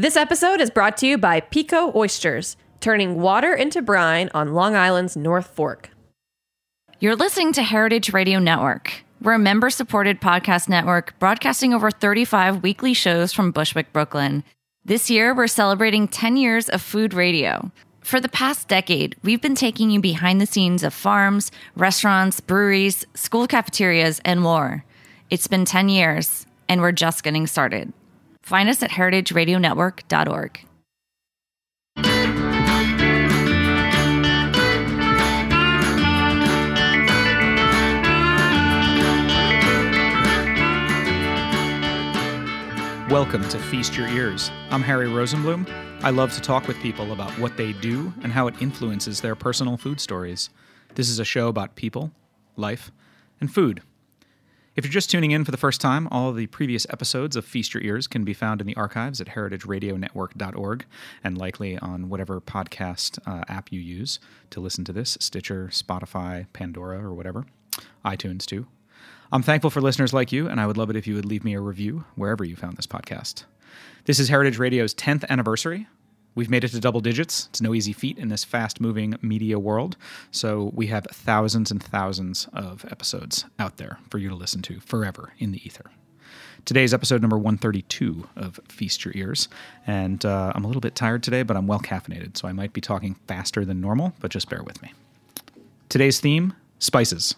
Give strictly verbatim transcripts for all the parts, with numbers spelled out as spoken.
This episode is brought to you by Pico Oysters, turning water into brine on Long Island's North Fork. You're listening to Heritage Radio Network. We're a member-supported podcast network broadcasting over thirty-five weekly shows from Bushwick, Brooklyn. This year, we're celebrating ten years of food radio. For the past decade, we've been taking you behind the scenes of farms, restaurants, breweries, school cafeterias, and more. It's been ten years, and we're just getting started. Find us at heritage radio network dot org. Welcome to Feast Your Ears. I'm Harry Rosenblum. I love to talk with people about what they do and how it influences their personal food stories. This is a show about people, life, and food. If you're just tuning in for the first time, all of the previous episodes of Feast Your Ears can be found in the archives at heritage radio network dot org and likely on whatever podcast uh, app you use to listen to this, Stitcher, Spotify, Pandora, or whatever. iTunes, too. I'm thankful for listeners like you, and I would love it if you would leave me a review wherever you found this podcast. This is Heritage Radio's tenth anniversary. We've made it to double digits. It's no easy feat in this fast-moving media world, so we have thousands and thousands of episodes out there for you to listen to forever in the ether. Today's episode number one thirty-two of Feast Your Ears, and uh, I'm a little bit tired today, but I'm well caffeinated, so I might be talking faster than normal, but just bear with me. Today's theme, spices.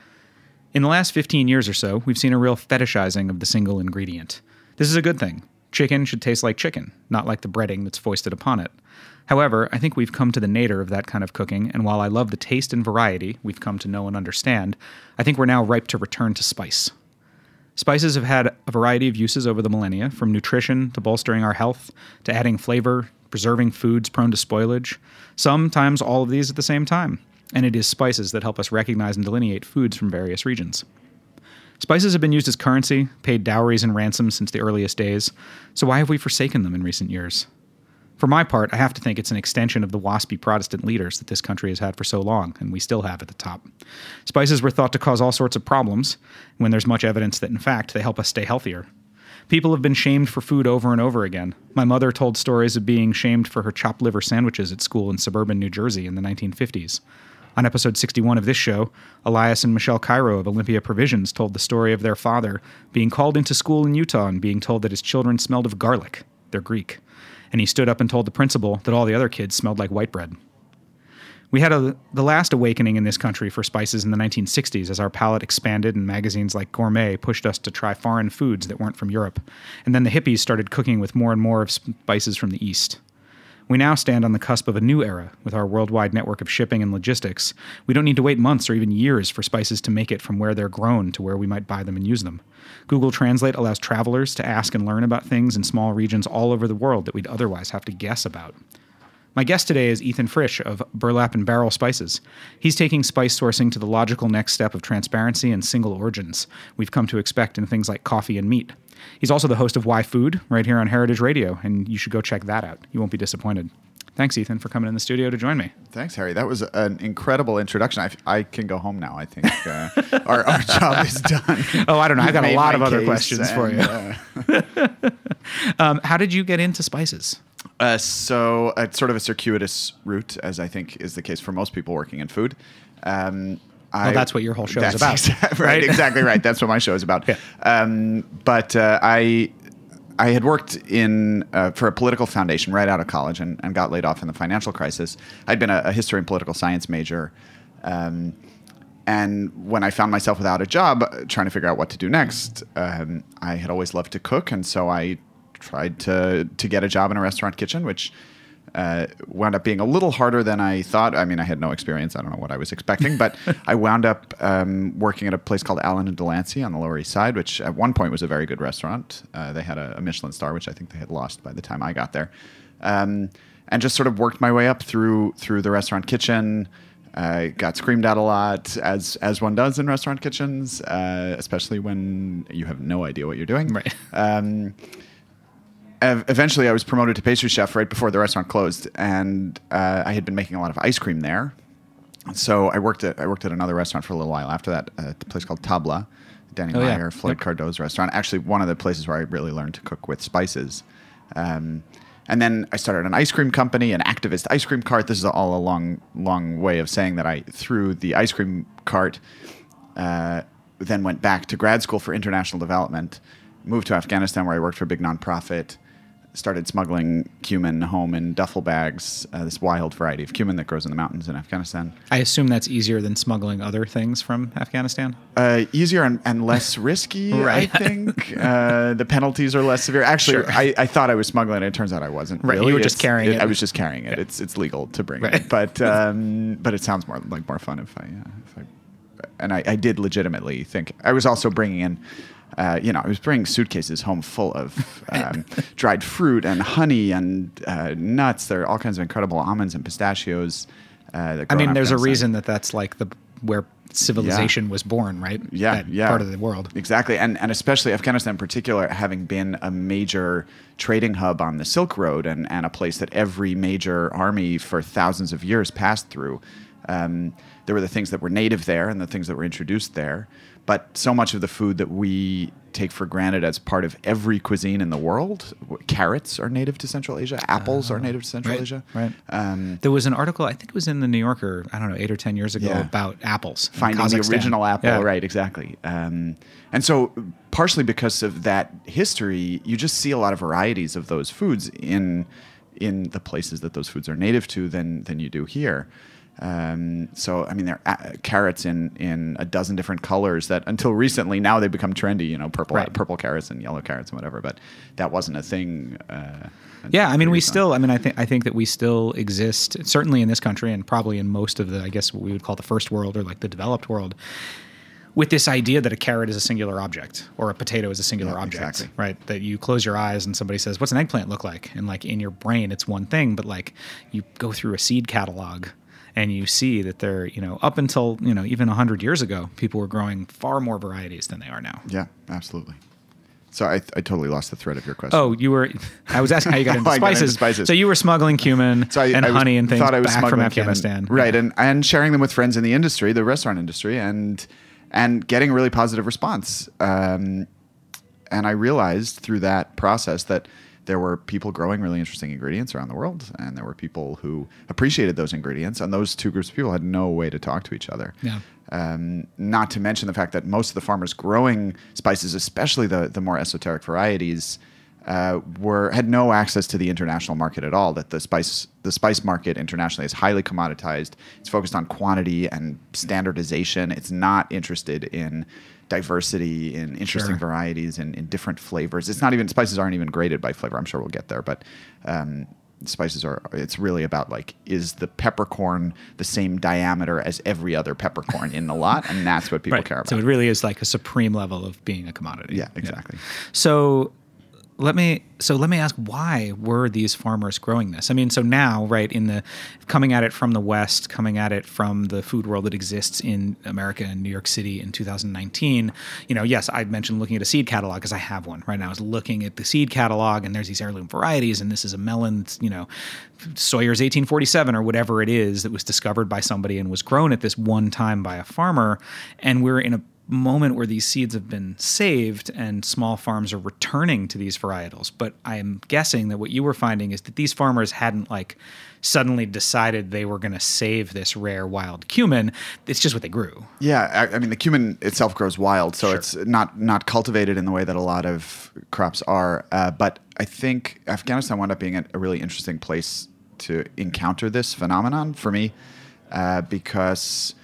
In the last fifteen years or so, we've seen a real fetishizing of the single ingredient. This is a good thing. Chicken should taste like chicken, not like the breading that's foisted upon it. However, I think we've come to the nadir of that kind of cooking, and while I love the taste and variety we've come to know and understand, I think we're now ripe to return to spice. Spices have had a variety of uses over the millennia, from nutrition to bolstering our health, to adding flavor, preserving foods prone to spoilage, sometimes all of these at the same time. And it is spices that help us recognize and delineate foods from various regions. Spices have been used as currency, paid dowries and ransoms since the earliest days, so why have we forsaken them in recent years? For my part, I have to think it's an extension of the waspy Protestant leaders that this country has had for so long, and we still have at the top. Spices were thought to cause all sorts of problems, when there's much evidence that, in fact, they help us stay healthier. People have been shamed for food over and over again. My mother told stories of being shamed for her chopped liver sandwiches at school in suburban New Jersey in the nineteen fifties. On episode sixty-one of this show, Elias and Michelle Cairo of Olympia Provisions told the story of their father being called into school in Utah and being told that his children smelled of garlic. They're Greek. And he stood up and told the principal that all the other kids smelled like white bread. We had a, the last awakening in this country for spices in the nineteen sixties as our palate expanded and magazines like Gourmet pushed us to try foreign foods that weren't from Europe. And then the hippies started cooking with more and more of spices from the East. We now stand on the cusp of a new era with our worldwide network of shipping and logistics. We don't need to wait months or even years for spices to make it from where they're grown to where we might buy them and use them. Google Translate allows travelers to ask and learn about things in small regions all over the world that we'd otherwise have to guess about. My guest today is Ethan Frisch of Burlap and Barrel Spices. He's taking spice sourcing to the logical next step of transparency and single origins we've come to expect in things like coffee and meat. He's also the host of Why Food right here on Heritage Radio, and you should go check that out. You won't be disappointed. Thanks, Ethan, for coming in the studio to join me. Thanks, Harry. That was an incredible introduction. I, I can go home now, I think. Uh, our, our job is done. Oh, I don't know. I've got a lot of other case questions and, for you. Uh, um, how did you get into spices? Uh, so it's sort of a circuitous route, as I think is the case for most people working in food. Um, well, I, that's what your whole show is about. Exa- right, exactly right. That's what my show is about. Yeah. Um, but uh, I I had worked in uh, for a political foundation right out of college and, and got laid off in the financial crisis. I'd been a, a history and political science major. Um, and when I found myself without a job, uh, trying to figure out what to do next, um, I had always loved to cook. And so I tried to to get a job in a restaurant kitchen, which uh, wound up being a little harder than I thought. I mean, I had no experience. I don't know what I was expecting, but I wound up um, working at a place called Allen and Delancey on the Lower East Side, which at one point was a very good restaurant. Uh, they had a, a Michelin star, which I think they had lost by the time I got there, um, and just sort of worked my way up through through the restaurant kitchen. I uh, got screamed at a lot, as as one does in restaurant kitchens, uh, especially when you have no idea what you're doing. Right. Um, Eventually, I was promoted to pastry chef right before the restaurant closed, and uh, I had been making a lot of ice cream there. So I worked at I worked at another restaurant for a little while after that, uh, at a place called Tabla, Danny oh, Meyer, yeah. Floyd yep. Cardot's restaurant. Actually, one of the places where I really learned to cook with spices. Um, and then I started an ice cream company, an activist ice cream cart. This is all a long, long way of saying that I, through the ice cream cart, uh, then went back to grad school for international development, moved to Afghanistan where I worked for a big nonprofit, started smuggling cumin home in duffel bags, uh, this wild variety of cumin that grows in the mountains in Afghanistan. I assume that's easier than smuggling other things from Afghanistan? Uh, easier and, and less risky, right. I think. Uh, the penalties are less severe. Actually, sure. I, I thought I was smuggling it. It turns out I wasn't. Right, really. You were it's, just carrying it, it. I was just carrying it. Yeah. It's it's legal to bring right. it. But um, but it sounds more like more fun if I, uh, if I and I, I did legitimately think. I was also bringing in Uh, you know, I was bringing suitcases home full of um, dried fruit and honey and uh, nuts. There are all kinds of incredible almonds and pistachios. Uh, that I mean, there's a Afghanistan. reason that that's like the where civilization yeah. was born, right? Yeah, that yeah. part of the world. Exactly. And and especially Afghanistan in particular, having been a major trading hub on the Silk Road and, and a place that every major army for thousands of years passed through. Um, there were the things that were native there and the things that were introduced there. But so much of the food that we take for granted as part of every cuisine in the world, carrots are native to Central Asia, apples uh, are native to Central right, Asia. Right. Um, there was an article, I think it was in the New Yorker, I don't know, eight or ten years ago, yeah. about apples. Finding the original apple, yeah. right, exactly. Um, and so partially because of that history, you just see a lot of varieties of those foods in in the places that those foods are native to than than you do here. Um, so, I mean, there are uh, carrots in, in a dozen different colors that until recently, now they've become trendy, you know, purple right. purple carrots and yellow carrots and whatever, but that wasn't a thing. Uh, yeah, I mean, we still, I mean, I think I think that we still exist, certainly in this country and probably in most of the, I guess, what we would call the first world or like the developed world, with this idea that a carrot is a singular object or a potato is a singular yeah, object, exactly. right? That you close your eyes and somebody says, what's an eggplant look like? And like in your brain, it's one thing, but like you go through a seed catalog and you see that they're, you know, up until, you know, even one hundred years ago, people were growing far more varieties than they are now. Yeah, absolutely. So I, I totally lost the thread of your question. Oh, you were, I was asking how you got into, I spices. got into spices. So you were smuggling cumin so I, and I was, honey and things thought I was back from cumin. Afghanistan. Right, yeah. and, and sharing them with friends in the industry, the restaurant industry, and and getting a really positive response. Um, and I realized through that process that there were people growing really interesting ingredients around the world, and there were people who appreciated those ingredients, and those two groups of people had no way to talk to each other. Yeah. Um, not to mention the fact that most of the farmers growing spices, especially the, the more esoteric varieties, uh, were had no access to the international market at all. That the spice the spice market internationally is highly commoditized. It's focused on quantity and standardization. It's not interested in diversity, in interesting sure. varieties, and in different flavors. It's not even spices aren't even graded by flavor. I'm sure we'll get there, but um, spices are. It's really about like, is the peppercorn the same diameter as every other peppercorn in the lot, and that's what people right. care about. So it really is like a supreme level of being a commodity. Yeah, exactly. Yeah. So let me so let me ask, why were these farmers growing this? I mean, so now, right, in the coming at it from the West, coming at it from the food world that exists in America and New York City in two thousand nineteen, you know, yes, I mentioned looking at a seed catalog because I have one right now. I was looking at the seed catalog, and there's these heirloom varieties, and this is a melon, you know, Sawyer's eighteen forty-seven or whatever it is that was discovered by somebody and was grown at this one time by a farmer, and we're in a moment where these seeds have been saved and small farms are returning to these varietals. But I am guessing that what you were finding is that these farmers hadn't like suddenly decided they were going to save this rare wild cumin. It's just what they grew. Yeah, I, I mean, the cumin itself grows wild, so sure. it's not not cultivated in the way that a lot of crops are. Uh, but I think Afghanistan wound up being a, a really interesting place to encounter this phenomenon for me, uh, because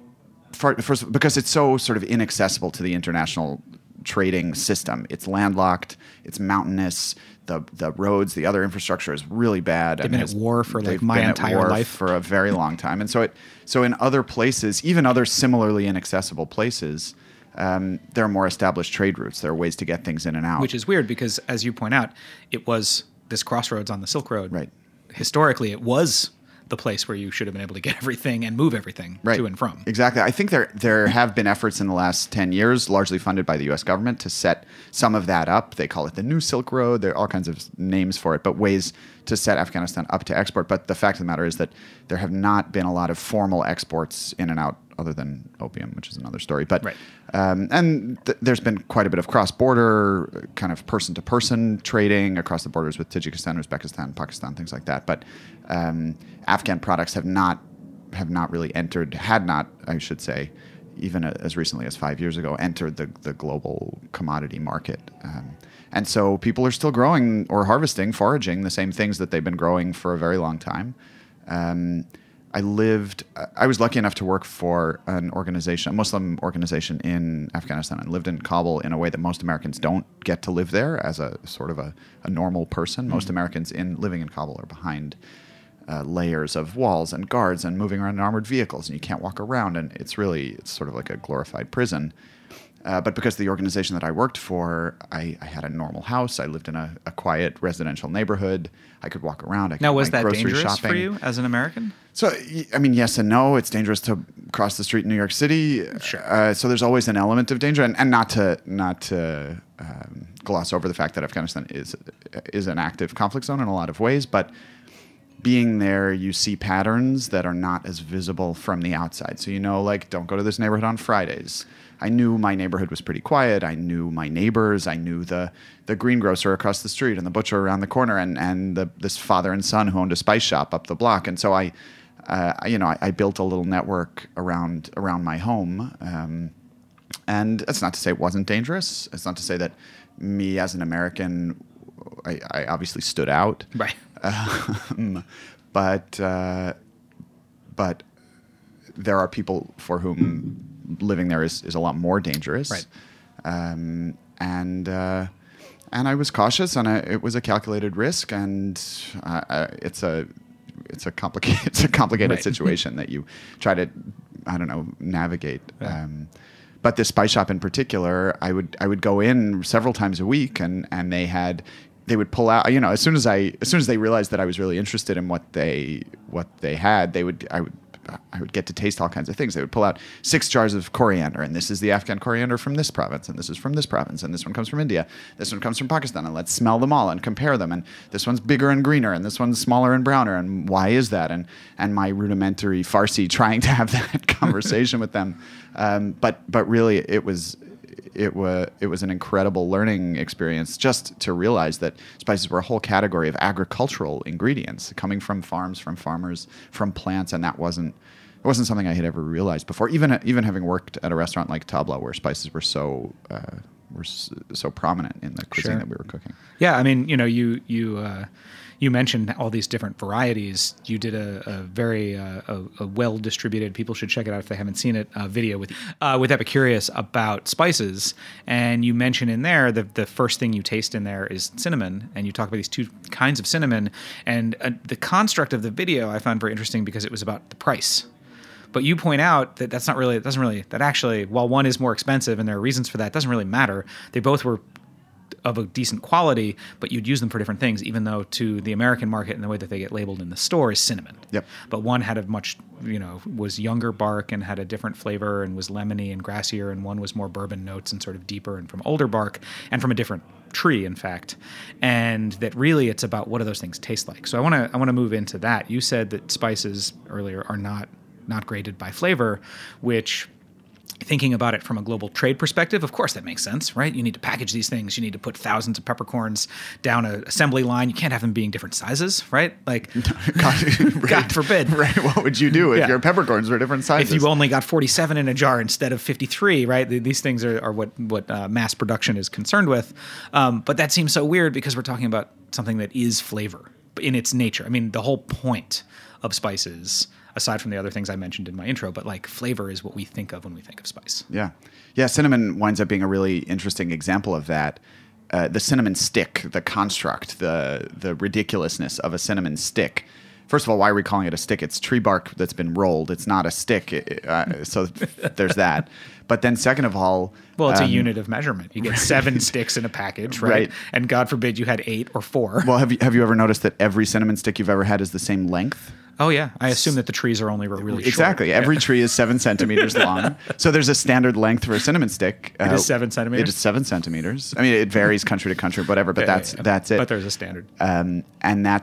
First, because it's so sort of inaccessible to the international trading system. It's landlocked. It's mountainous. The the roads, the other infrastructure is really bad. They've been at war for like my been entire at war life for a very long time. And so it so in other places, even other similarly inaccessible places, um, there are more established trade routes. There are ways to get things in and out. Which is weird because, as you point out, it was this crossroads on the Silk Road. Right. Historically, it was the place where you should have been able to get everything and move everything right. to and from. Exactly. I think there there have been efforts in the last ten years, largely funded by the U S government, to set some of that up. They call it the New Silk Road. There are all kinds of names for it, but ways to set Afghanistan up to export. But the fact of the matter is that there have not been a lot of formal exports in and out other than opium, which is another story. But Right. um, and th- there's been quite a bit of cross-border kind of person-to-person trading across the borders with Tajikistan, Uzbekistan, Pakistan, things like that. But um, Afghan products have not have not really entered, had not, I should say, even as recently as five years ago, entered the the global commodity market. Um, and so people are still growing or harvesting, foraging the same things that they've been growing for a very long time. Um, I lived, I was lucky enough to work for an organization, a Muslim organization in Afghanistan, and lived in Kabul in a way that most Americans don't get to live there as a sort of a, a normal person. Most Americans in living in Kabul are behind uh, layers of walls and guards and moving around in armored vehicles, and you can't walk around, and it's really, it's sort of like a glorified prison. Uh, but because of the organization that I worked for, I, I had a normal house. I lived in a, a quiet residential neighborhood. I could walk around. I could Now, was go that grocery dangerous shopping. for you as an American? So, y- I mean, yes and no. It's dangerous to cross the street in New York City. Sure. Uh, so there's always an element of danger, and, and not to not to um, gloss over the fact that Afghanistan is is an active conflict zone in a lot of ways, but being there, you see patterns that are not as visible from the outside. So you know, like, don't go to this neighborhood on Fridays. I knew my neighborhood was pretty quiet. I knew my neighbors. I knew the the greengrocer across the street and the butcher around the corner, and and the, this father and son who owned a spice shop up the block. And so I, uh, you know, I, I built a little network around around my home. Um, and that's not to say it wasn't dangerous. It's not to say that me as an American, I, I obviously stood out. Right. Um, but uh, but there are people for whom living there is, is a lot more dangerous. Right. Um, and uh, and I was cautious, and I, it was a calculated risk, and uh, uh, it's a it's a complicated it's a complicated Right. situation that you try to, I don't know, navigate. Yeah. Um, but this spice shop in particular, I would I would go in several times a week, and, and they had they would pull out, you know, as soon as I as soon as they realized that I was really interested in what they what they had, they would I would I would get to taste all kinds of things. They would pull out six jars of coriander, and this is the Afghan coriander from this province, and this is from this province, and this one comes from India, this one comes from Pakistan, and let's smell them all and compare them. And this one's bigger and greener, and this one's smaller and browner, and why is that? And and my rudimentary Farsi trying to have that conversation with them, um, but but really it was. It was it was an incredible learning experience just to realize that spices were a whole category of agricultural ingredients coming from farms, from farmers, from plants, and that wasn't it wasn't something I had ever realized before. Even even having worked at a restaurant like Tabla, where spices were so uh, were so prominent in the cuisine Sure. that we were cooking. Yeah, I mean, you know, you you uh, you mentioned all these different varieties. You did a, a very uh, a, a well distributed. People should check it out if they haven't seen it. Uh, video with uh, with Epicurious about spices, and you mention in there the the first thing you taste in there is cinnamon, and you talk about these two kinds of cinnamon, and uh, the construct of the video I found very interesting because it was about the price. But you point out that that's not really, it doesn't really, that actually, while one is more expensive and there are reasons for that, it doesn't really matter. They both were of a decent quality, but you'd use them for different things, even though to the American market and the way that they get labeled in the store is cinnamon. Yep. But one had a much, you know, was younger bark and had a different flavor and was lemony and grassier, and one was more bourbon notes and sort of deeper and from older bark and from a different tree, in fact. And that really it's about what do those things taste like. So I want to I want to move into that. You said that spices earlier are not not graded by flavor, which, thinking about it from a global trade perspective, of course that makes sense, right? You need to package these things. You need to put thousands of peppercorns down an assembly line. You can't have them being different sizes, right? Like, God, God forbid. Right? What would you do if Yeah. your peppercorns were different sizes? If you only got forty-seven in a jar instead of fifty-three, right? Th- These things are, are what what uh, mass production is concerned with. Um, but that seems so weird because we're talking about something that is flavor in its nature. I mean, the whole point of spices, aside from the other things I mentioned in my intro, but like flavor is what we think of when we think of spice. Yeah. Yeah, cinnamon winds up being a really interesting example of that. Uh, the cinnamon stick, the construct, the the ridiculousness of a cinnamon stick. First of all, why are we calling it a stick? It's tree bark that's been rolled. It's not a stick. It- uh, so there's that. But then second of all... Well, it's um, a unit of measurement. You get seven sticks in a package, right? Right. And God forbid you had eight or four. Well, have you, have you ever noticed that every cinnamon stick you've ever had is the same length? Oh, yeah. I assume that the trees are only really short. Exactly. Every tree is seven centimeters long. So there's a standard length for a cinnamon stick. It is seven centimeters? It is seven centimeters. I mean, it varies country to country, whatever, but Yeah, that's yeah, yeah. that's it. But there's a standard. Um, and that's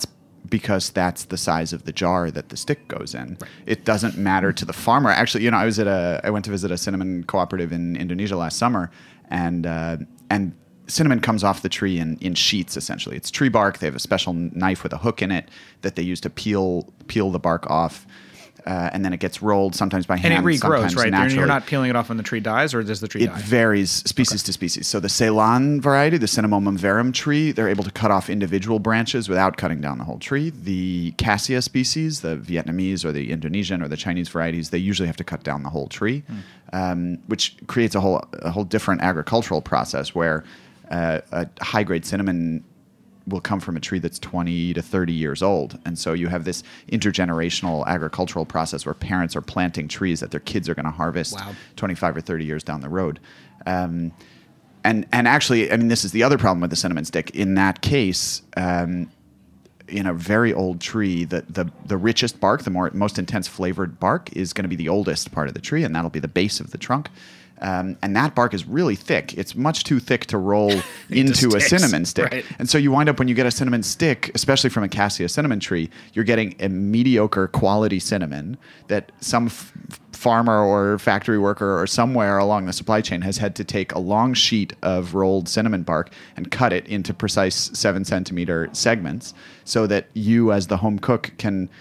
because that's the size of the jar that the stick goes in. Right. It doesn't matter to the farmer. Actually, you know, I was at a I went to visit a cinnamon cooperative in Indonesia last summer, and uh, and cinnamon comes off the tree in, in sheets, essentially. It's tree bark. They have a special knife with a hook in it that they use to peel peel the bark off. Uh, and then it gets rolled sometimes by hand, and it regrows, sometimes right? naturally. You're not peeling it off when the tree dies, or does the tree it die? It varies species okay. to species. So the Ceylon variety, the Cinnamomum verum tree, they're able to cut off individual branches without cutting down the whole tree. The Cassia species, the Vietnamese or the Indonesian or the Chinese varieties, they usually have to cut down the whole tree, mm. um, which creates a whole a whole different agricultural process where uh, a high-grade cinnamon will come from a tree that's twenty to thirty years old. And so you have this intergenerational agricultural process where parents are planting trees that their kids are going to harvest wow. twenty-five or thirty years down the road. Um, and and actually, I mean, this is the other problem with the cinnamon stick. In that case, um, in a very old tree, the, the, the richest bark, the more most intense flavored bark is going to be the oldest part of the tree, and that'll be the base of the trunk. Um, and that bark is really thick. It's much too thick to roll into a cinnamon stick. Right. And so you wind up, when you get a cinnamon stick, especially from a cassia cinnamon tree, you're getting a mediocre quality cinnamon that some f- farmer or factory worker or somewhere along the supply chain has had to take a long sheet of rolled cinnamon bark and cut it into precise seven centimeter segments so that you as the home cook can...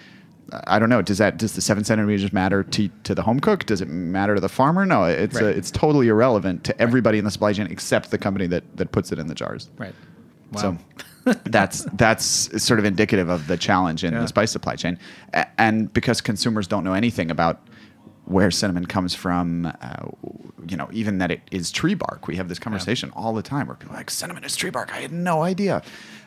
I don't know. Does that does the seven centimeters matter to to the home cook? Does it matter to the farmer? No, it's right. a, it's totally irrelevant to everybody right. in the supply chain except the company that, that puts it in the jars. Right. Wow. So that's that's sort of indicative of the challenge in yeah. the spice supply chain, A- and because consumers don't know anything about where cinnamon comes from, uh, you know, even that it is tree bark. We have this conversation yeah. all the time where people are like, cinnamon is tree bark. I had no idea.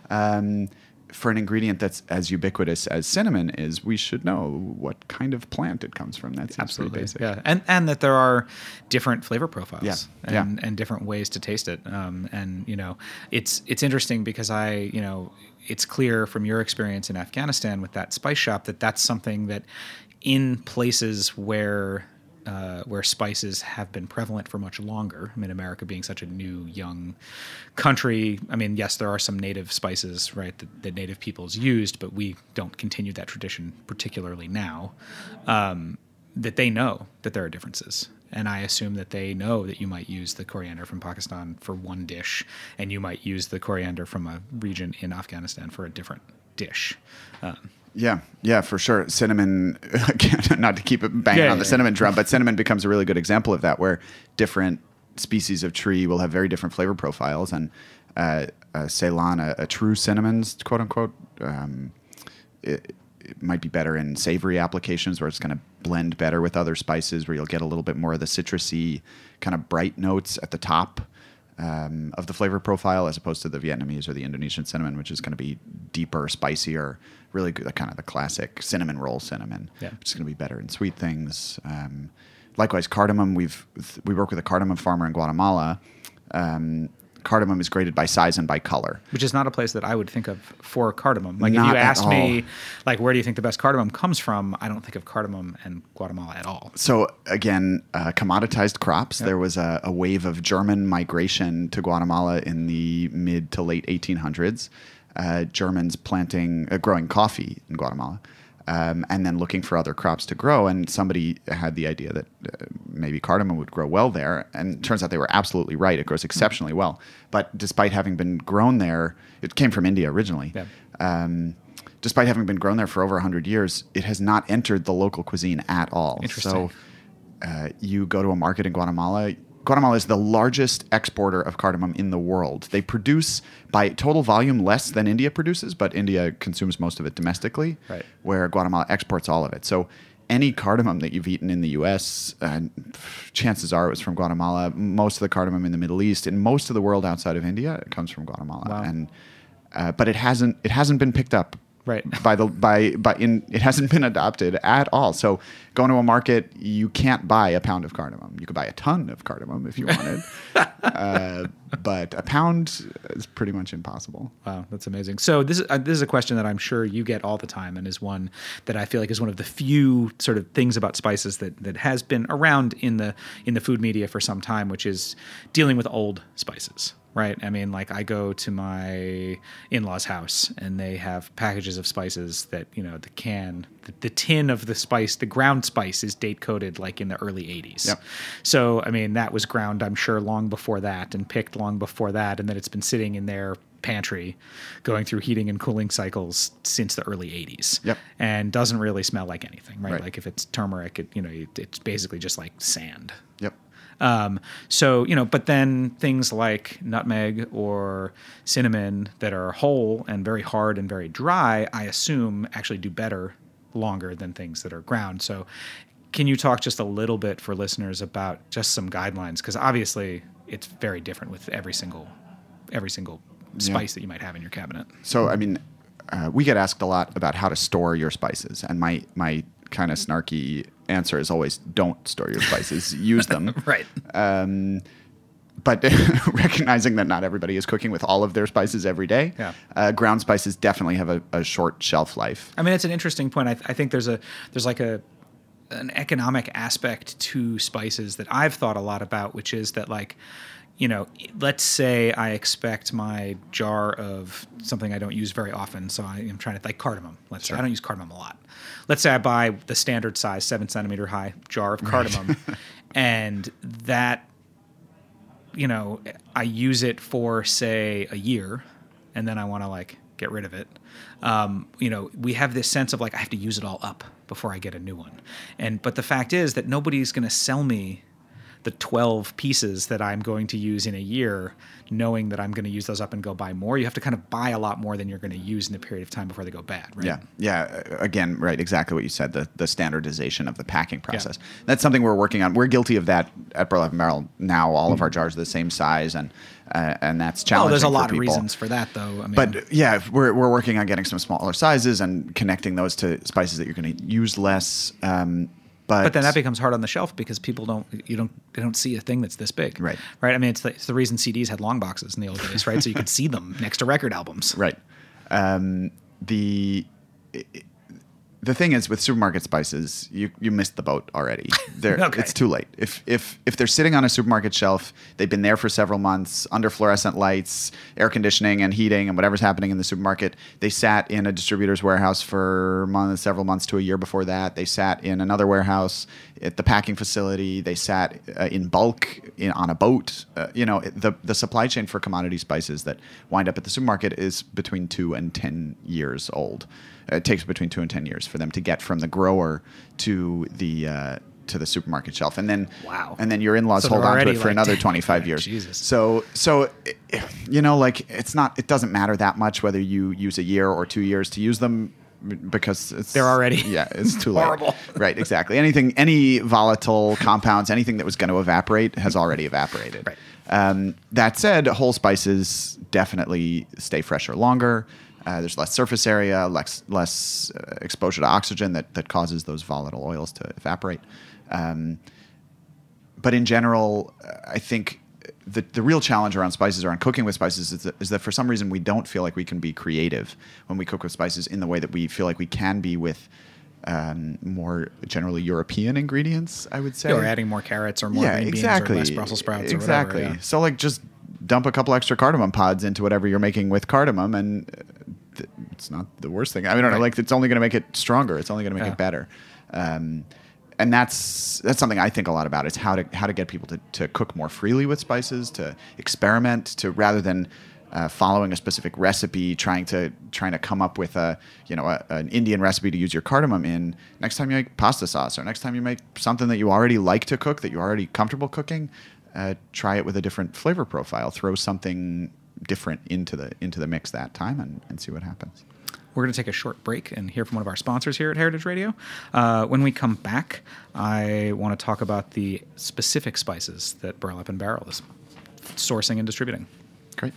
Um, For an ingredient that's as ubiquitous as cinnamon is, we should know what kind of plant it comes from. That's absolutely basic. Yeah, and and that there are different flavor profiles, yeah. and yeah. and different ways to taste it. Um, and you know, it's it's interesting because I, you know, it's clear from your experience in Afghanistan with that spice shop that that's something that in places where. Uh, where spices have been prevalent for much longer. I mean, America being such a new, young country. I mean, yes, there are some native spices, right, that, that native peoples used, but we don't continue that tradition particularly now. Um, that they know that there are differences. And I assume that they know that you might use the coriander from Pakistan for one dish, and you might use the coriander from a region in Afghanistan for a different dish. Um, Yeah, yeah, for sure. Cinnamon, again, not to keep it banging yeah, on the yeah, cinnamon yeah. drum, but cinnamon becomes a really good example of that, where different species of tree will have very different flavor profiles. And uh, uh, Ceylon, a, a true cinnamon's, quote unquote, um, it, it might be better in savory applications where it's going to blend better with other spices, where you'll get a little bit more of the citrusy kind of bright notes at the top. Um, of the flavor profile, as opposed to the Vietnamese or the Indonesian cinnamon, which is going to be deeper, spicier, really good, kind of the classic cinnamon roll cinnamon, yeah. which is going to be better in sweet things. Um, likewise, cardamom. We've we work with a cardamom farmer in Guatemala. Um, cardamom is graded by size and by color, which is not a place that I would think of for cardamom. Like not if you asked me, like, where do you think the best cardamom comes from? I don't think of cardamom in Guatemala at all. So again, uh, commoditized crops. Yep. There was a, a wave of German migration to Guatemala in the mid to late eighteen hundreds. Uh, Germans planting, uh, growing coffee in Guatemala. Um, and then looking for other crops to grow. And somebody had the idea that uh, maybe cardamom would grow well there. And it turns out they were absolutely right. It grows exceptionally well. But despite having been grown there, it came from India originally. Yeah. Um, despite having been grown there for over one hundred years, it has not entered the local cuisine at all. Interesting. So uh, you go to a market in Guatemala. Guatemala is the largest exporter of cardamom in the world. They produce by total volume less than India produces, but India consumes most of it domestically, right. where Guatemala exports all of it. So any cardamom that you've eaten in the U S, uh, chances are it was from Guatemala. Most of the cardamom in the Middle East and most of the world outside of India, it comes from Guatemala. Wow. And uh, but it hasn't it hasn't been picked up. Right. By the by by in it hasn't been adopted at all. So going to a market, you can't buy a pound of cardamom. You could buy a ton of cardamom if you wanted, uh, but a pound is pretty much impossible. Wow, that's amazing. So this is uh, this is a question that I'm sure you get all the time, and is one that I feel like is one of the few sort of things about spices that that has been around in the in the food media for some time, which is dealing with old spices. right? I mean, like I go to my in-laws' house and they have packages of spices that, you know, the can, the, the tin of the spice, the ground spice is date coded like in the early eighties. Yep. So, I mean, that was ground, I'm sure, long before that and picked long before that. And then it's been sitting in their pantry going through heating and cooling cycles since the early eighties. Yep. And doesn't really smell like anything, right? Right. Like if it's turmeric, it, you know, it, it's basically just like sand. Yep. Um, so, you know, but then things like nutmeg or cinnamon that are whole and very hard and very dry, I assume actually do better longer than things that are ground. So can you talk just a little bit for listeners about just some guidelines? Because obviously it's very different with every single, every single spice Yeah. that you might have in your cabinet. So, I mean, uh, we get asked a lot about how to store your spices, and my my kind of snarky answer is always don't store your spices, use them. Right. Um, but recognizing that not everybody is cooking with all of their spices every day, Yeah. uh, ground spices definitely have a, a short shelf life. I mean, it's an interesting point. I, th- I think there's a there's like a an economic aspect to spices that I've thought a lot about, which is that like, you know, let's say I expect my jar of something I don't use very often, so I am trying to like cardamom. Let's say I don't use cardamom a lot. Let's say I buy the standard size seven centimeter high jar of cardamom, and that, you know, I use it for say a year, and then I want to like get rid of it. Um, you know, we have this sense of like I have to use it all up before I get a new one, and but the fact is that nobody's going to sell me the twelve pieces that I'm going to use in a year, knowing that I'm going to use those up and go buy more. You have to kind of buy a lot more than you're going to use in the period of time before they go bad, right? Yeah, yeah. uh, Again, right, exactly what you said, the, the standardization of the packing process. That's something we're working on. We're guilty of that at Burlap and Barrel now. All of our jars are the same size, and uh, and that's Oh, challenging there's a for lot of people. reasons for that, though. I mean, But yeah, we're we're working on getting some smaller sizes and connecting those to spices that you're going to use less. Um, but, But then that becomes hard on the shelf because people don't, you don't, they don't see a thing that's this big, Right. Right. I mean, it's the, it's the reason C Ds had long boxes in the old days, right? So you could see them next to record albums, right. Um, the the thing is with supermarket spices, you you missed the boat already. They're, Okay. It's too late. If if if they're sitting on a supermarket shelf, they've been there for several months under fluorescent lights, air conditioning and heating and whatever's happening in the supermarket. They sat in a distributor's warehouse for months, several months to a year before that. They sat in another warehouse at the packing facility. They sat uh, in bulk in, on a boat. Uh, you know, the the supply chain for commodity spices that wind up at the supermarket is between two and ten years old. It takes between two and ten years for them to get from the grower to the uh, to the supermarket shelf, and then Wow. and then your in-laws So hold they're on to already it for like another ten twenty-five years. Jesus. So so you know, like it's not it doesn't matter that much whether you use a year or two years to use them because it's They're already yeah it's too late. horrible. Right, exactly. Anything any volatile compounds, anything that was going to evaporate has already evaporated. Right. Um, that said, whole spices definitely stay fresher longer. Uh, there's less surface area, less less uh, exposure to oxygen that, that causes those volatile oils to evaporate. Um, but in general, uh, I think the the real challenge around spices, around cooking with spices, is that, is that for some reason we don't feel like we can be creative when we cook with spices in the way that we feel like we can be with um, more generally European ingredients, I would say. Yeah, or adding more carrots or more yeah, green exactly. beans or less Brussels sprouts exactly. or whatever. Yeah. So like just dump a couple extra cardamom pods into whatever you're making with cardamom, and uh, th- it's not the worst thing. I mean, I don't know, Right. like it's only going to make it stronger. It's only going to make Yeah. it better. Um, and that's that's something I think a lot about. It's how to how to get people to, to cook more freely with spices, to experiment, to rather than uh, following a specific recipe, trying to trying to come up with a you know a, an Indian recipe to use your cardamom in. Next time you make pasta sauce, or next time you make something that you already like to cook, that you're already comfortable cooking, uh, try it with a different flavor profile. Throw something different into the into the mix that time, and, and see what happens. We're going to take a short break and hear from one of our sponsors here at Heritage Radio. Uh, when we come back, I want to talk about the specific spices that Burlap and Barrel is sourcing and distributing. Great.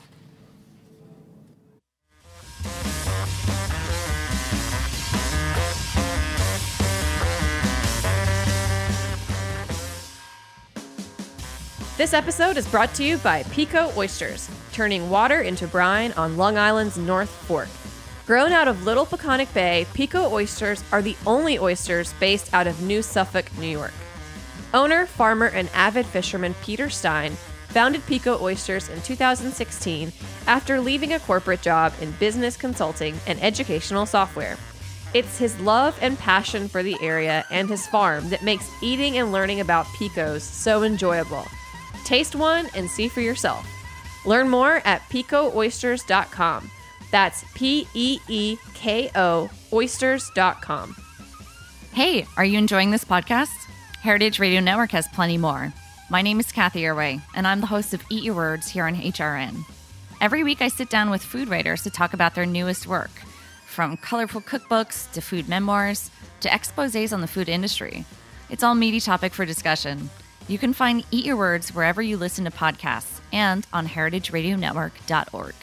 This episode is brought to you by Pico Oysters, turning water into brine on Long Island's North Fork. Grown out of Little Peconic Bay, Pico oysters are the only oysters based out of New Suffolk, New York. Owner, farmer, and avid fisherman Peter Stein founded Pico Oysters in two thousand sixteen after leaving a corporate job in business consulting and educational software. It's his love and passion for the area and his farm that makes eating and learning about Picos so enjoyable. Taste one and see for yourself. Learn more at pico oysters dot com. That's P E E K O oysters dot com. Hey, are you enjoying this podcast? Heritage Radio Network has plenty more. My name is Kathy Irway, and I'm the host of Eat Your Words here on H R N. Every week I sit down with food writers to talk about their newest work, from colorful cookbooks to food memoirs to exposés on the food industry. It's all meaty topic for discussion. You can find Eat Your Words wherever you listen to podcasts and on heritage radio network dot org.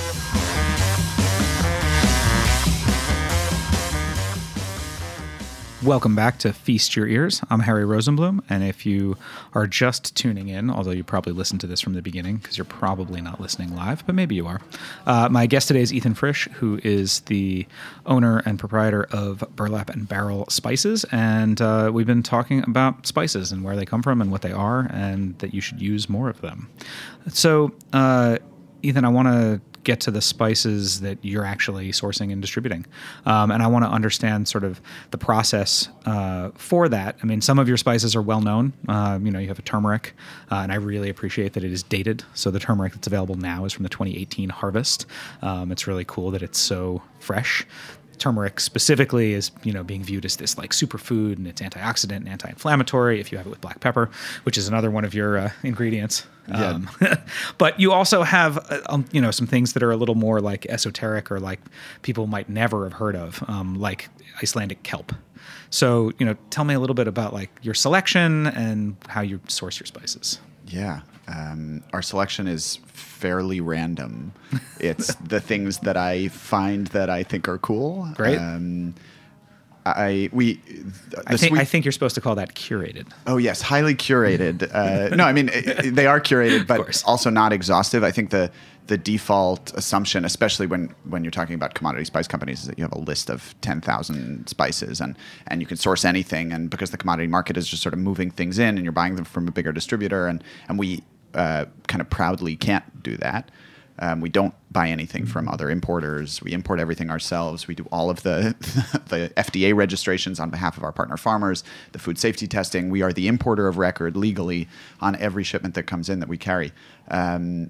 Welcome back to Feast Your Ears. I'm Harry Rosenblum, and if you are just tuning in, although you probably listened to this from the beginning because you're probably not listening live, but maybe you are, uh, my guest today is Ethan Frisch, who is the owner and proprietor of Burlap and Barrel Spices, and uh, we've been talking about spices and where they come from and what they are, and that you should use more of them. So, uh, Ethan, I want to get to the spices that you're actually sourcing and distributing. Um, and I want to understand sort of the process uh, for that. I mean, some of your spices are well known. Uh, you know, you have a turmeric, uh, and I really appreciate that it is dated. So the turmeric that's available now is from the twenty eighteen harvest. Um, it's really cool that it's so fresh. Turmeric specifically is, you know, being viewed as this like superfood, and it's antioxidant and anti-inflammatory if you have it with black pepper, which is another one of your uh, ingredients. Yeah. Um, but you also have, uh, um, you know, some things that are a little more like esoteric or like people might never have heard of, um, like Icelandic kelp. So, you know, tell me a little bit about like your selection and how you source your spices. Yeah. Um, our selection is fairly random. It's the things that I find that I think are cool. Great. Um, I we. I think sweet, I think you're supposed to call that curated. Oh yes, highly curated. uh, no, I mean they are curated, but also not exhaustive. I think the the default assumption, especially when, when you're talking about commodity spice companies, is that you have a list of ten thousand spices and, and you can source anything. And because the commodity market is just sort of moving things in and you're buying them from a bigger distributor, and, and we uh, kind of proudly can't do that. Um, we don't buy anything from other importers. We import everything ourselves. We do all of the the F D A registrations on behalf of our partner farmers, the food safety testing. We are the importer of record legally on every shipment that comes in that we carry. Um,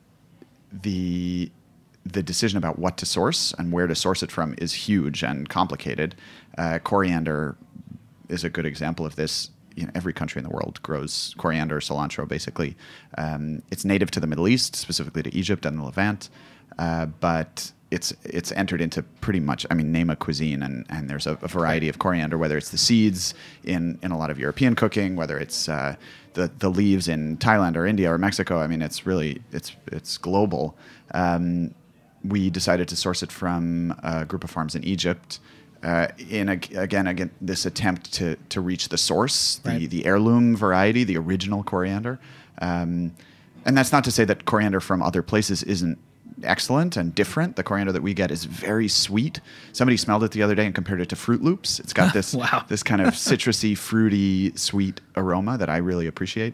the the decision about what to source and where to source it from is huge and complicated. Uh, coriander is a good example of this. You know, every country in the world grows coriander, cilantro, basically. Um, it's native to the Middle East, specifically to Egypt and the Levant, uh, but it's it's entered into pretty much, I mean, name a cuisine, and, and there's a, a variety of coriander, whether it's the seeds in, in a lot of European cooking, whether it's uh, the, the leaves in Thailand or India or Mexico. I mean, it's really, it's it's global. Um, we decided to source it from a group of farms in Egypt, Uh, in a, again, again, this attempt to to reach the source, the, right. the heirloom variety, the original coriander, um, and that's not to say that coriander from other places isn't excellent and different. The coriander that we get is very sweet. Somebody smelled it the other day and compared it to Fruit Loops. It's got this wow. this kind of citrusy, fruity, sweet aroma that I really appreciate.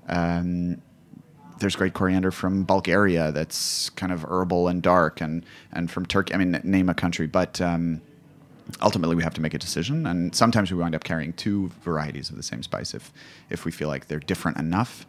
Um, There's great coriander from Bulgaria that's kind of herbal and dark, and and from Turkey. I mean, name a country, but. Um, Ultimately, we have to make a decision, and sometimes we wind up carrying two varieties of the same spice if if we feel like they're different enough.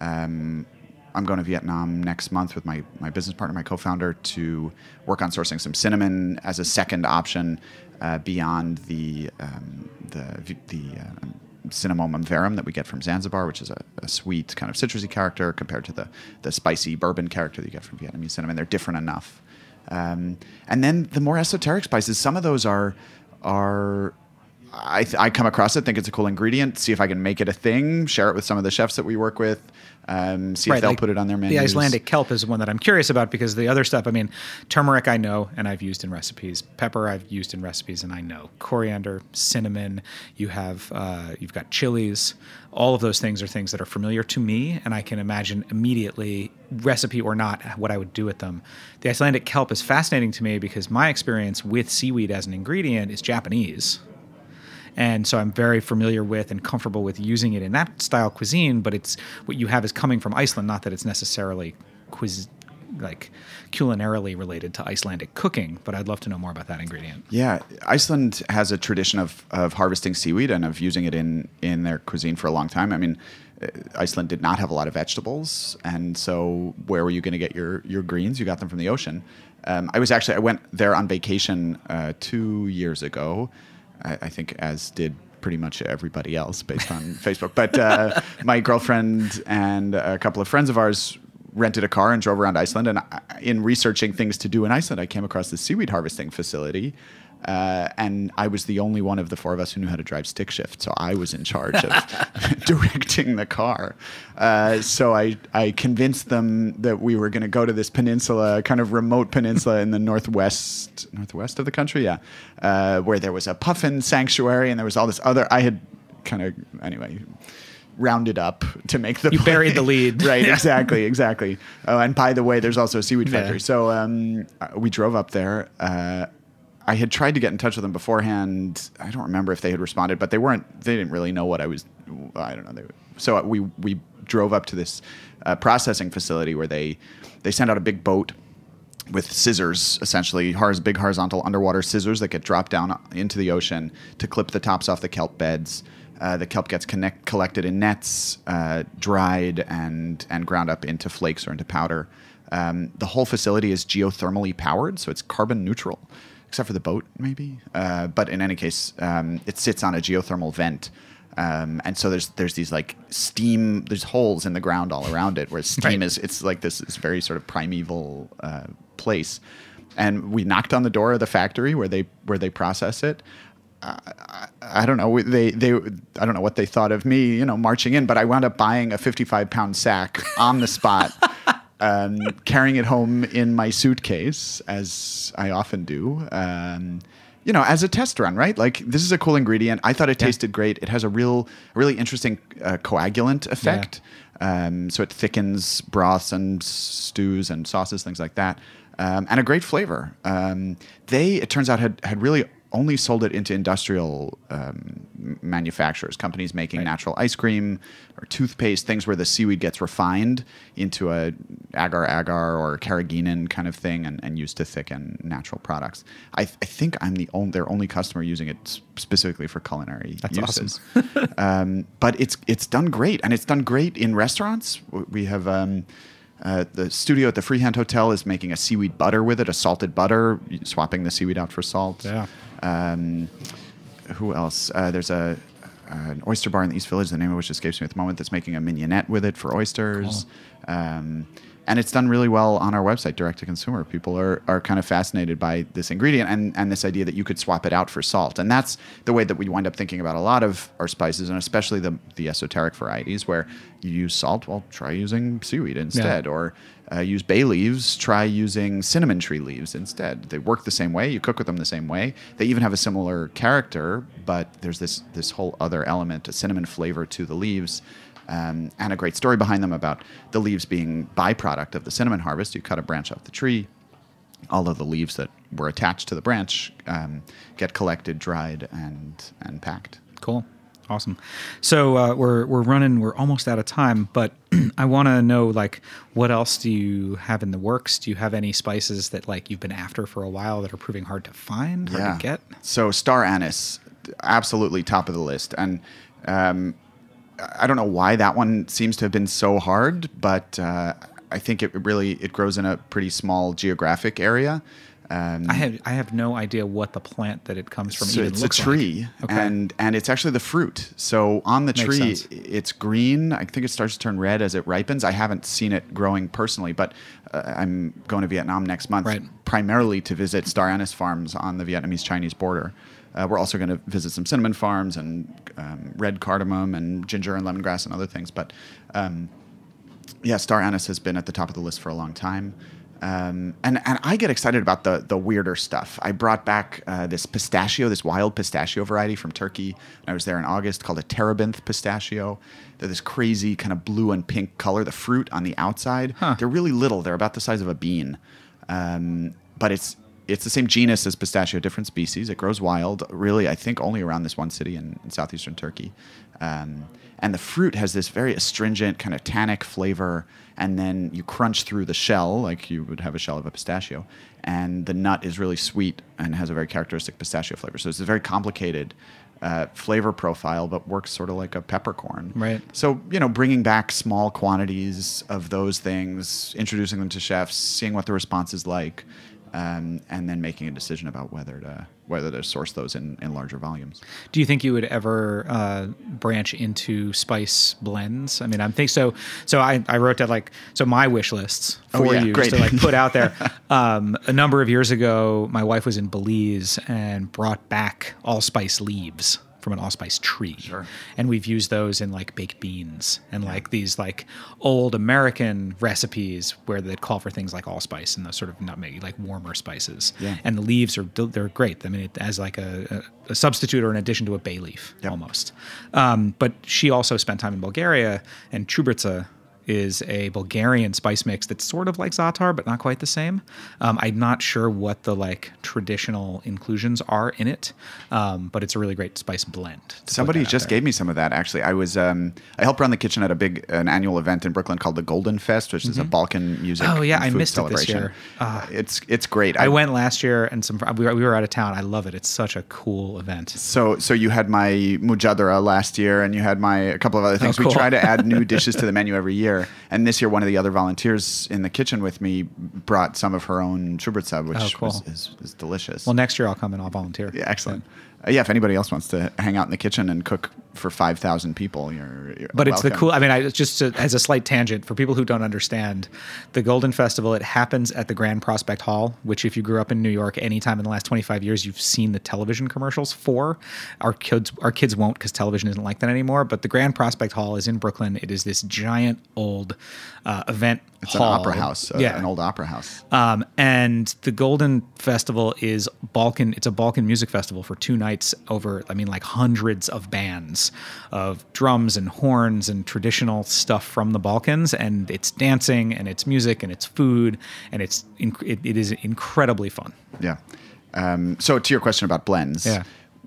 Um, I'm going to Vietnam next month with my, my business partner, my co-founder, to work on sourcing some cinnamon as a second option uh, beyond the um, the the uh, Cinnamomum verum that we get from Zanzibar, which is a, a sweet kind of citrusy character compared to the the spicy bourbon character that you get from Vietnamese cinnamon. They're different enough. Um, and then the more esoteric spices, some of those are, are I, th- I come across it, think it's a cool ingredient, see if I can make it a thing, share it with some of the chefs that we work with, um, see right, if they'll like put it on their menus. The Icelandic kelp is one that I'm curious about, because the other stuff, I mean, turmeric I know and I've used in recipes. Pepper I've used in recipes and I know. Coriander, cinnamon, you have, uh, you've got chilies. All of those things are things that are familiar to me, and I can imagine immediately, recipe or not, what I would do with them. The Icelandic kelp is fascinating to me because my experience with seaweed as an ingredient is Japanese. And so I'm very familiar with and comfortable with using it in that style cuisine, but it's what you have is coming from Iceland, not that it's necessarily cuisine, like culinarily related to Icelandic cooking, but I'd love to know more about that ingredient. Yeah, Iceland has a tradition of, of harvesting seaweed and of using it in, in their cuisine for a long time. I mean, Iceland did not have a lot of vegetables, and so where were you going to get your, your greens? You got them from the ocean. Um, I was actually, I went there on vacation uh, two years ago, I, I think as did pretty much everybody else based on Facebook. But uh, my girlfriend and a couple of friends of ours rented a car and drove around Iceland. And in researching things to do in Iceland, I came across this seaweed harvesting facility. Uh, and I was the only one of the four of us who knew how to drive stick shift. So I was in charge of directing the car. Uh, so I, I convinced them that we were going to go to this peninsula, kind of remote peninsula in the northwest, northwest of the country. Yeah. Uh, where there was a puffin sanctuary and there was all this other, I had kind of, anyway, rounded up to make the You play. buried the lead. Right, Yeah. exactly, exactly. Oh, and by the way, there's also a seaweed Yeah. factory. So um, we drove up there. Uh, I had tried to get in touch with them beforehand. I don't remember if they had responded, but they weren't. They didn't really know what I was. I don't know. They, so we we drove up to this uh, processing facility where they they sent out a big boat with scissors, essentially horiz- big horizontal underwater scissors that get dropped down into the ocean to clip the tops off the kelp beds. Uh, the kelp gets connect, collected in nets, uh, dried, and and ground up into flakes or into powder. Um, the whole facility is geothermally powered, so it's carbon neutral, except for the boat, maybe. Uh, but in any case, um, it sits on a geothermal vent. Um, and so there's there's these like steam, there's holes in the ground all around it where steam Right. is, it's like this, this very sort of primeval uh, place. And we knocked on the door of the factory where they where they process it. I, I don't know. They, they, I don't know what they thought of me, you know, marching in. But I wound up buying a fifty-five pound sack on the spot, um, carrying it home in my suitcase, as I often do. Um, you know, as a test run, right? Like, this is a cool ingredient. I thought it Yeah. tasted great. It has a real, really interesting uh, coagulant effect. Um, so it thickens broths and stews and sauces, things like that, um, and a great flavor. Um, they, it turns out, had had really only sold it into industrial um, manufacturers, companies making Right. natural ice cream or toothpaste, things where the seaweed gets refined into a agar-agar or carrageenan kind of thing and, and used to thicken natural products. I, th- I think I'm the only, their only customer using it s- specifically for culinary That's uses. um, but it's it's done great, and it's done great in restaurants. W- We have... Um, Uh, the studio at the Freehand Hotel is making a seaweed butter with it, a salted butter, swapping the seaweed out for salt. Yeah. Um, who else? Uh, there's a uh, an oyster bar in the East Village, the name of which escapes me at the moment, that's making a mignonette with it for oysters. Cool. Um, and it's done really well on our website, direct to consumer. People are, are kind of fascinated by this ingredient and, and this idea that you could swap it out for salt. And that's the way that we wind up thinking about a lot of our spices, and especially the, the esoteric varieties where you use salt. Well, try using seaweed instead. Yeah. Or uh, use bay leaves, try using cinnamon tree leaves instead. They work the same way. You cook with them the same way. They even have a similar character, but there's this, this whole other element, a cinnamon flavor to the leaves. Um, and a great story behind them about the leaves being byproduct of the cinnamon harvest. You cut a branch off the tree. All of the leaves that were attached to the branch um, get collected, dried, and and packed. Cool. Awesome. So uh, we're we're running. We're almost out of time, but I want to know, like, what else do you have in the works? Do you have any spices that like you've been after for a while that are proving hard to find, hard to get? So star anise, absolutely top of the list, and um, I don't know why that one seems to have been so hard, but uh, I think it really it grows in a pretty small geographic area. Um, I have I have no idea what the plant that it comes from So even it's a looks tree, like. Okay. and and it's actually the fruit. So on the Makes tree, sense. it's green. I think it starts to turn red as it ripens. I haven't seen it growing personally, but uh, I'm going to Vietnam next month, Right. primarily to visit star anise farms on the Vietnamese-Chinese border. Uh, we're also going to visit some cinnamon farms and um, red cardamom and ginger and lemongrass and other things. But um, yeah, star anise has been at the top of the list for a long time. Um, and, and I get excited about the the weirder stuff. I brought back uh, this pistachio, this wild pistachio variety from Turkey. I was there in August, called a terebinth pistachio. They're this crazy kind of blue and pink color. The fruit on the outside, Huh. they're really little. They're about the size of a bean. Um, but it's it's the same genus as pistachio, different species. It grows wild, really, I think only around this one city in, in southeastern Turkey. Um, and the fruit has this very astringent kind of tannic flavor, and then you crunch through the shell like you would have a shell of a pistachio, and the nut is really sweet and has a very characteristic pistachio flavor. So it's a very complicated uh, flavor profile, but works sort of like a peppercorn. Right. So, you know, bringing back small quantities of those things, introducing them to chefs, seeing what the response is like, Um, and then making a decision about whether to whether to source those in, in larger volumes. Do you think you would ever uh, branch into spice blends? I mean, I'm think so. So I, I wrote that like so my wish lists for Oh, yeah, you great. just to like put out there. um, a number of years ago, my wife was in Belize and brought back allspice leaves from an allspice tree. Sure. And we've used those in like baked beans and like these like old American recipes where they'd call for things like allspice and those sort of nutmeg, like warmer spices. Yeah. And the leaves are, they're great. I mean, it, as like a, a, a substitute or an addition to a bay leaf Yep. almost. Um, but she also spent time in Bulgaria, and Čubrica is a Bulgarian spice mix that's sort of like za'atar, but not quite the same. Um, I'm not sure what the like traditional inclusions are in it, um, but it's a really great spice blend. to put Somebody that out just there. gave me some of that. Actually, I was um, I helped run the kitchen at a big an annual event in Brooklyn called the Golden Fest, which is a Balkan music. Oh, yeah, and I food missed it this celebration. year. Uh, it's it's great. I went last year, and some we were, we were out of town. I love it. It's such a cool event. So so you had my mujadara last year, and you had my a couple of other things. Oh, cool. We try to add new dishes to the menu every year, and this year one of the other volunteers in the kitchen with me brought some of her own Čubrica, which Oh, cool. was, is, is delicious. Well, next year I'll come and I'll volunteer. Yeah, excellent. Uh, yeah, if anybody else wants to hang out in the kitchen and cook for five thousand people, you're, you're But it's the welcome. cool. I mean, I just to, as a slight tangent for people who don't understand, the Golden Festival, it happens at the Grand Prospect Hall, which if you grew up in New York, anytime in the last twenty-five years, you've seen the television commercials for. Our kids, our kids won't because television isn't like that anymore. But the Grand Prospect Hall is in Brooklyn. It is this giant old uh, event It's hall. an opera house, uh, yeah, an old opera house. Um, and the Golden Festival is Balkan. It's a Balkan music festival for two nights over, I mean, like hundreds of bands of drums and horns and traditional stuff from the Balkans. And it's dancing and it's music and it's food and it's inc- it, it is incredibly fun. Yeah. Um, so to your question about blends, Yeah.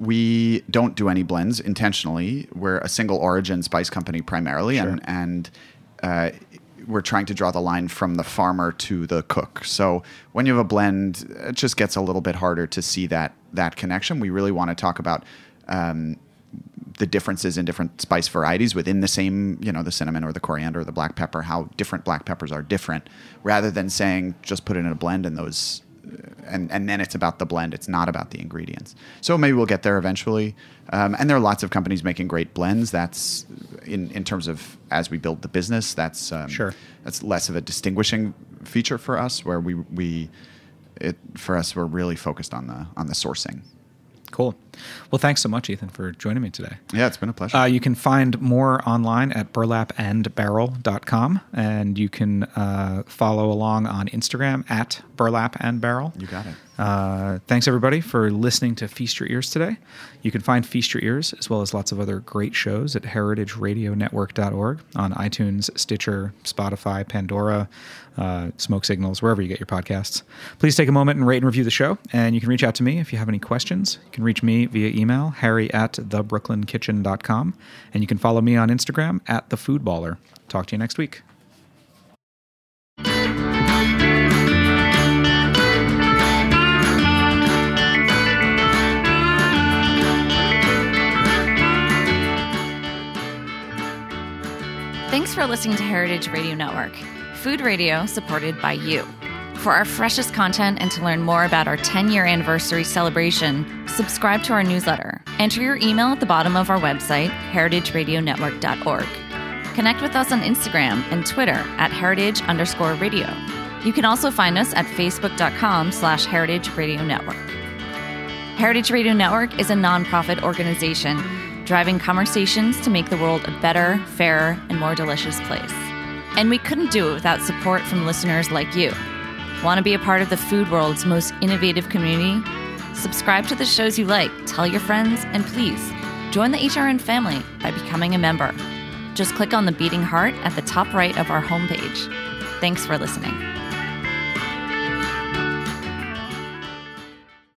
we don't do any blends intentionally. We're a single origin spice company primarily, Sure. and and uh, we're trying to draw the line from the farmer to the cook. So when you have a blend, it just gets a little bit harder to see that that connection. We really want to talk about um, the differences in different spice varieties within the same, you know, the cinnamon or the coriander or the black pepper, how different black peppers are different, rather than saying just put it in a blend and those, and, and then it's about the blend. It's not about the ingredients. So maybe we'll get there eventually. Um, and there are lots of companies making great blends. That's in, in terms of as we build the business, that's um, Sure. that's less of a distinguishing feature for us, where we we it for us we're really focused on the on the sourcing. Cool. Well, thanks so much, Ethan, for joining me today. Yeah, it's been a pleasure. Uh, you can find more online at burlap and barrel dot com, and you can uh, follow along on Instagram at burlap and barrel. You got it. Uh, thanks, everybody, for listening to Feast Your Ears today. You can find Feast Your Ears, as well as lots of other great shows at heritage radio network dot org on iTunes, Stitcher, Spotify, Pandora, uh, Smoke Signals, wherever you get your podcasts. Please take a moment and rate and review the show, and you can reach out to me if you have any questions. You can reach me via email, harry at the brooklyn kitchen dot com, and you can follow me on Instagram at the food baller. Talk to you next week. Thanks for listening to Heritage Radio Network, food radio supported by you. For our freshest content and to learn more about our ten-year anniversary celebration, subscribe to our newsletter. Enter your email at the bottom of our website, heritage radio network dot org. Connect with us on Instagram and Twitter at heritage underscore radio. You can also find us at facebook.com slash heritage radio network. Heritage Radio Network is a nonprofit organization driving conversations to make the world a better, fairer, and more delicious place. And we couldn't do it without support from listeners like you. Want to be a part of the food world's most innovative community? Subscribe to the shows you like, tell your friends, and please, join the H R N family by becoming a member. Just click on the beating heart at the top right of our homepage. Thanks for listening.